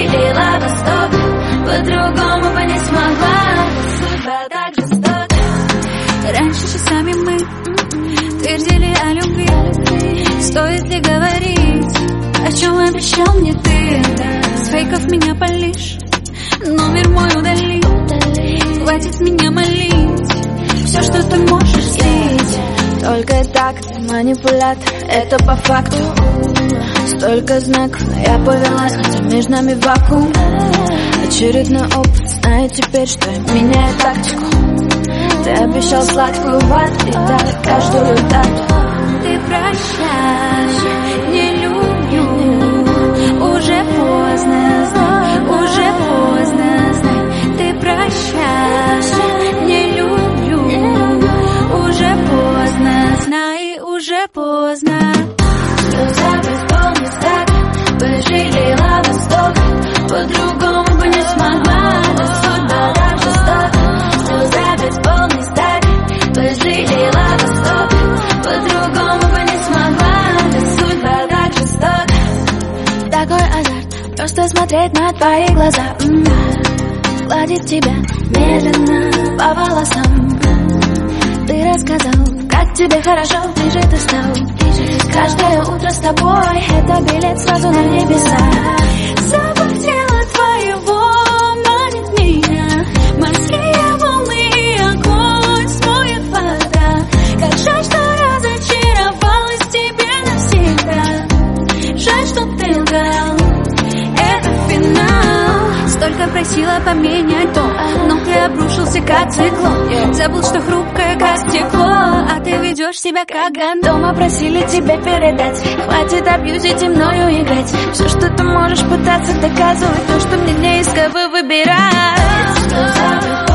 жалела восток, по-другому бы не смогла. Судьба так жестока. Раньше часами мы твердили о любви. Стоит ли говорить, о чем обещал мне ты? С фейков меня палишь, номер мой удали. Хватит меня молить, все, что ты можешь слить. Только так, ты манипулятор, это по факту. Столько знаков, но я повелась, хотя между нами вакуум. Очередной опыт, знаю теперь, что меняет тактику. Ты обещал сладкую вату и дал каждую дату. Ты прощай, не люблю, уже поздно, знай, уже поздно, знай. Ты прощай, не люблю, уже поздно, знай, уже поздно. Слеза безполный стак, пожалела восток, по-другому бы не смогла, но судьба так жестока. Слеза безполный стак, пожалела восток, по-другому бы не смогла, но судьба так жестока. Такой азарт, просто смотреть на твои глаза, гладить тебя медленно по волосам. Ты рассказал, как тебе хорошо, ближе ты стал. Каждое утро с тобой — это билет сразу на небеса. Запах тела твоего манит меня, морские волны и огонь смоет вода. Как жаль, что разочаровалась тебе навсегда. Жаль, что ты лгал, это финал. Столько просила поменять то, но ты обрушился как циклон. Забыл, что хрупкое как стекло, а ты ведешь себя как гандон. Дома просили тебя передать, хватит абьюзить и мною играть. Все, что ты можешь пытаться доказывать, то, что мне не из кого выбирать.